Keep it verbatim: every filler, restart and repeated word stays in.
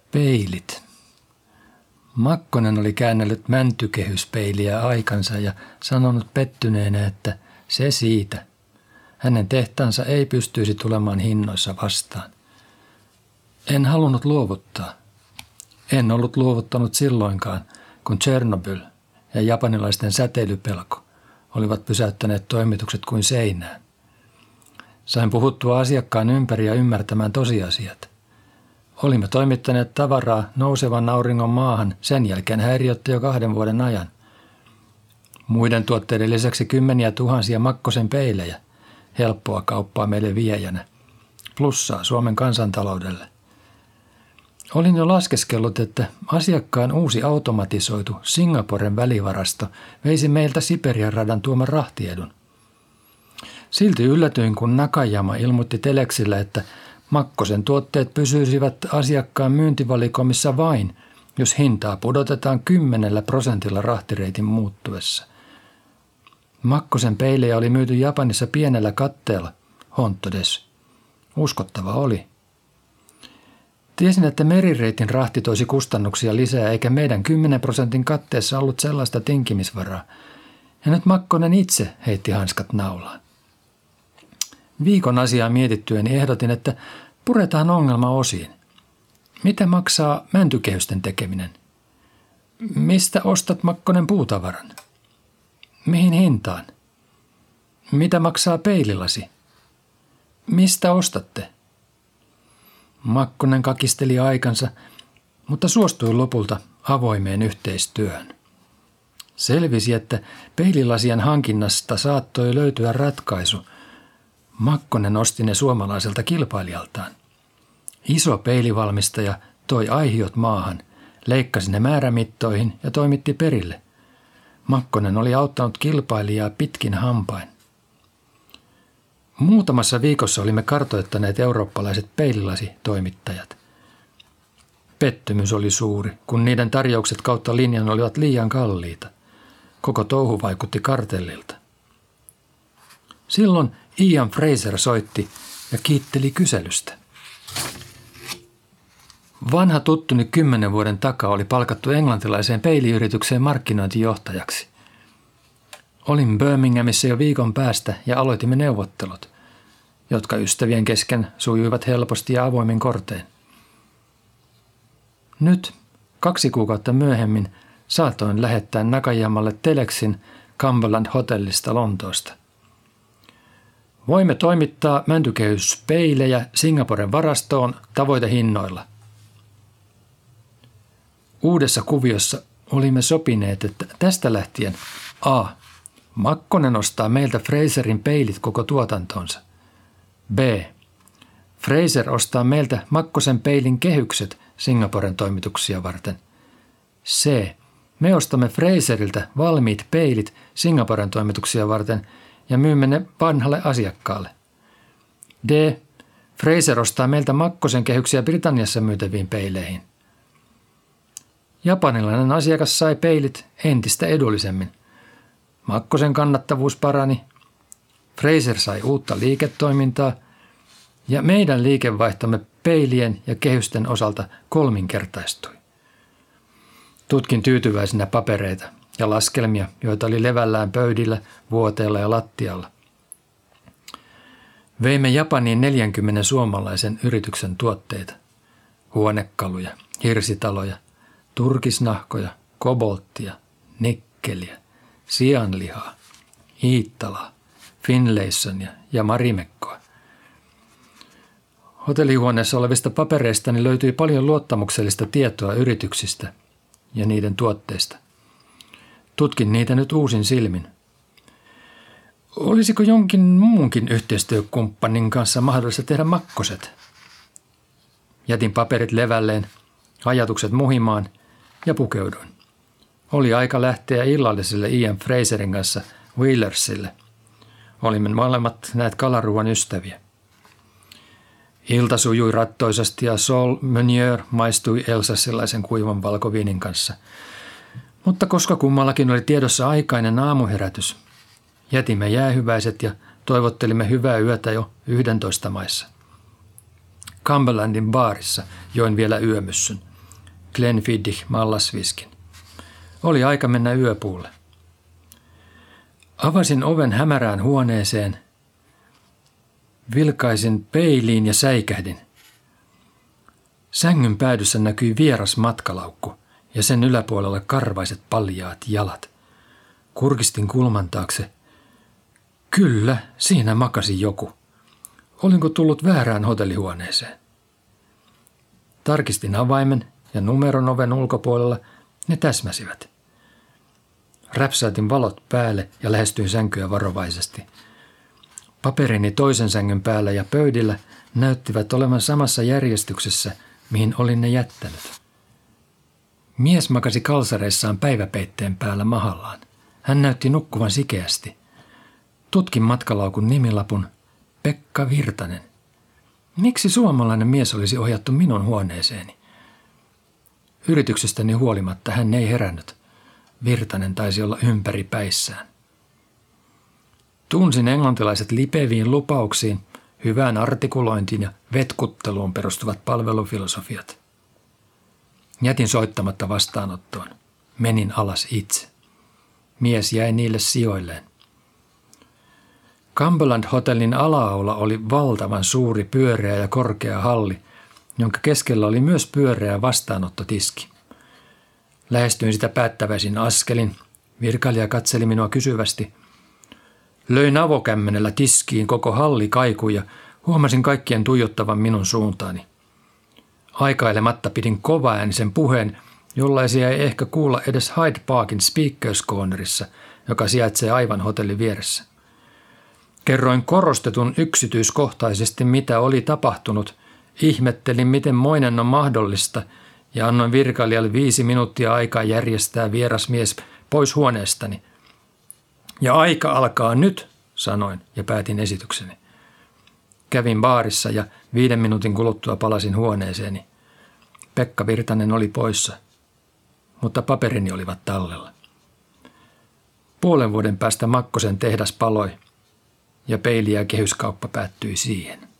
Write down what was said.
Peilit. Makkonen oli käännellyt mäntykehyspeiliä aikansa ja sanonut pettyneenä, että se siitä. Hänen tehtaansa ei pystyisi tulemaan hinnoissa vastaan. En halunnut luovuttaa. En ollut luovuttanut silloinkaan, kun Tšernobyl ja japanilaisten säteilypelko olivat pysäyttäneet toimitukset kuin seinään. Sain puhuttua asiakkaan ympäri ja ymmärtämään tosiasiat. Olimme toimittaneet tavaraa nousevan auringon maahan, sen jälkeen häiriöttä jo kahden vuoden ajan. Muiden tuotteiden lisäksi kymmeniä tuhansia Makkosen peilejä, helppoa kauppaa meille viejänä, plussaa Suomen kansantaloudelle. Olin jo laskeskellut, että asiakkaan uusi automatisoitu Singaporen välivarasto veisi meiltä Siperian radan tuoman rahtiedun. Silti yllätyin, kun Nakajama ilmoitti teleksillä, että Makkosen tuotteet pysyisivät asiakkaan myyntivalikoimissa vain, jos hintaa pudotetaan kymmenellä prosentilla rahtireitin muuttuessa. Makkosen peilejä oli myyty Japanissa pienellä katteella, Hontodes. Uskottava oli. Tiesin, että merireitin rahti toisi kustannuksia lisää, eikä meidän kymmenen prosentin katteessa ollut sellaista tinkimisvaraa. Ja nyt Makkonen itse heitti hanskat naulaan. Viikon asiaa mietittyäni ehdotin, että puretaan ongelma osiin. Mitä maksaa mäntykehysten tekeminen? Mistä ostat, Makkonen, puutavaran? Mihin hintaan? Mitä maksaa peililasi? Mistä ostatte? Makkonen kakisteli aikansa, mutta suostui lopulta avoimeen yhteistyöhön. Selvisi, että peililasien hankinnasta saattoi löytyä ratkaisu. Makkonen osti ne suomalaiselta kilpailijaltaan. Iso peilivalmistaja toi aihiot maahan, leikkasi ne määrämittoihin ja toimitti perille. Makkonen oli auttanut kilpailijaa pitkin hampain. Muutamassa viikossa olimme kartoittaneet eurooppalaiset peililasitoimittajat. Pettymys oli suuri, kun niiden tarjoukset kautta linjan olivat liian kalliita. Koko touhu vaikutti kartellilta. Silloin Ian Fraser soitti ja kiitteli kyselystä. Vanha tuttuni kymmenen vuoden takaa oli palkattu englantilaiseen peiliyritykseen markkinointijohtajaksi. Olin Birminghamissa jo viikon päästä ja aloitimme neuvottelut, jotka ystävien kesken sujuivat helposti ja avoimin kortein. Nyt, kaksi kuukautta myöhemmin, saatoin lähettää Nakajamalle teleksin Cumberland Hotellista Lontoosta. Voimme toimittaa mäntykehyspeilejä Singaporen varastoon tavoitehinnoilla. Uudessa kuviossa olimme sopineet, että tästä lähtien A. Makkonen ostaa meiltä Fraserin peilit koko tuotantonsa. B. Fraser ostaa meiltä Makkosen peilin kehykset Singaporen toimituksia varten. C. Me ostamme Fraseriltä valmiit peilit Singaporen toimituksia varten ja myymme ne vanhalle asiakkaalle. D. Fraser ostaa meiltä Makkosen kehyksiä Britanniassa myytäviin peileihin. Japanilainen asiakas sai peilit entistä edullisemmin. Makkosen kannattavuus parani, Fraser sai uutta liiketoimintaa ja meidän liikevaihtomme peilien ja kehysten osalta kolminkertaistui. Tutkin tyytyväisenä papereita ja laskelmia, joita oli levällään pöydillä, vuoteella ja lattialla. Veimme Japaniin neljänkymmenen suomalaisen yrityksen tuotteita, huonekaluja, hirsitaloja, turkisnahkoja, kobolttia, nikkeliä, sianlihaa, Iittalaa, Finlaysonia ja Marimekkoa. Hotellihuoneessa olevista papereistani löytyi paljon luottamuksellista tietoa yrityksistä ja niiden tuotteista. Tutkin niitä nyt uusin silmin. Olisiko jonkin muunkin yhteistyökumppanin kanssa mahdollista tehdä Makkoset? Jätin paperit levälleen, ajatukset muhimaan ja pukeuduin. Oli aika lähteä illalliselle Ian Fraserin kanssa Wheelersille. Olimme molemmat näet kalaruuan ystäviä. Ilta sujui rattoisasti ja Sol Meunier maistui elsassilaisen kuivan valkoviinin kanssa. Mutta koska kummallakin oli tiedossa aikainen aamuherätys, jätimme jäähyväiset ja toivottelimme hyvää yötä jo yhdentoista maissa. Cumberlandin baarissa join vielä yömyssyn. Glenfiddich mallasviskin. Oli aika mennä yöpuulle. Avasin oven hämärään huoneeseen, vilkaisin peiliin ja säikähdin. Sängyn päädyssä näkyi vieras matkalaukku ja sen yläpuolella karvaiset paljaat jalat. Kurkistin kulman taakse. Kyllä, siinä makasi joku. Olinko tullut väärään hotellihuoneeseen? Tarkistin avaimen ja numeron oven ulkopuolella, ne täsmäsivät. Räpsäytin valot päälle ja lähestyin sänkyä varovaisesti. Paperini toisen sängyn päällä ja pöydillä näyttivät olevan samassa järjestyksessä, mihin olin ne jättänyt. Mies makasi kalsareissaan päiväpeitteen päällä mahallaan. Hän näytti nukkuvan sikeästi. Tutkin matkalaukun nimilapun. Pekka Virtanen. Miksi suomalainen mies olisi ohjattu minun huoneeseeni? Yrityksestäni huolimatta hän ei herännyt. Virtanen taisi olla ympäri päissään. Tunsin englantilaiset lipeviin lupauksiin, hyvään artikulointiin ja vetkutteluun perustuvat palvelufilosofiat. Jätin soittamatta vastaanottoon. Menin alas itse. Mies jäi niille sijoilleen. Cumberland-hotellin ala-aula oli valtavan suuri pyöreä ja korkea halli, jonka keskellä oli myös pyöreä vastaanottotiski. Lähestyin sitä päättäväisin askelin. Virkailija katseli minua kysyvästi. Löin avokämmenellä tiskiin, koko halli kaikui ja huomasin kaikkien tuijottavan minun suuntaani. Aikailematta pidin kovaäänisen puheen, jollaisia ei ehkä kuulla edes Hyde Parkin Speakers Cornerissa, joka sijaitsee aivan hotellin vieressä. Kerroin korostetun yksityiskohtaisesti, mitä oli tapahtunut, ihmettelin, miten moinen on mahdollista, ja annoin virkailijalle viisi minuuttia aikaa järjestää vieras mies pois huoneestani. Ja aika alkaa nyt, sanoin ja päätin esitykseni. Kävin baarissa ja viiden minuutin kuluttua palasin huoneeseeni. Pekka Virtanen oli poissa, mutta paperini olivat tallella. Puolen vuoden päästä Makkosen tehdas paloi ja peili- ja kehyskauppa päättyi siihen.